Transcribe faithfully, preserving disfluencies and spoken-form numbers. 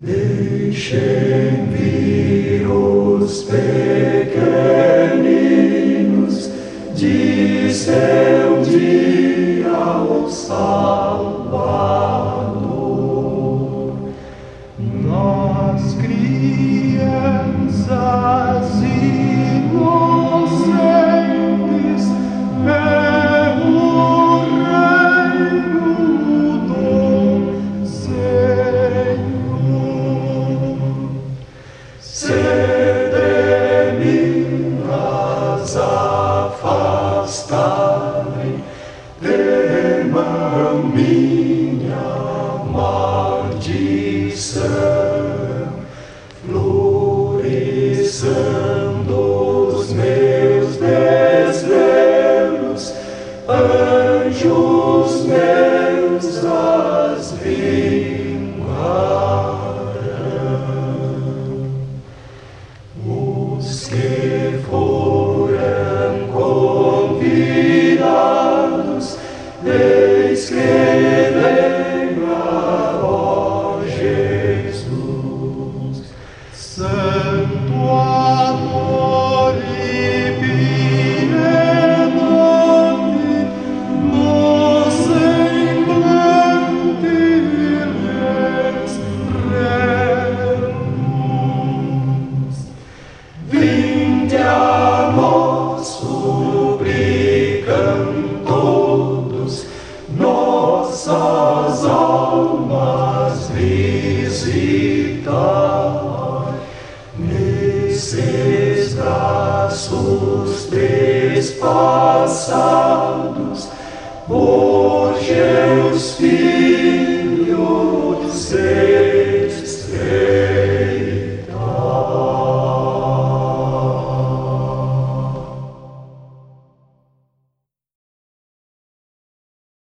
Deixem vir os pequeninos, disse um dia o Salvador. Nós, crianças inocentes, pelo reino do Senhor. Sede minhas afastarem, temam minha maldição, floresçando os meus desvelos, anjos meus as vingarão. Os que foram convidados, eis que venha, ó Jesus. Santo amor e piedade, no semblante lhes reunimos. Vinde a nós, suplicam todos, nossas almas visitar.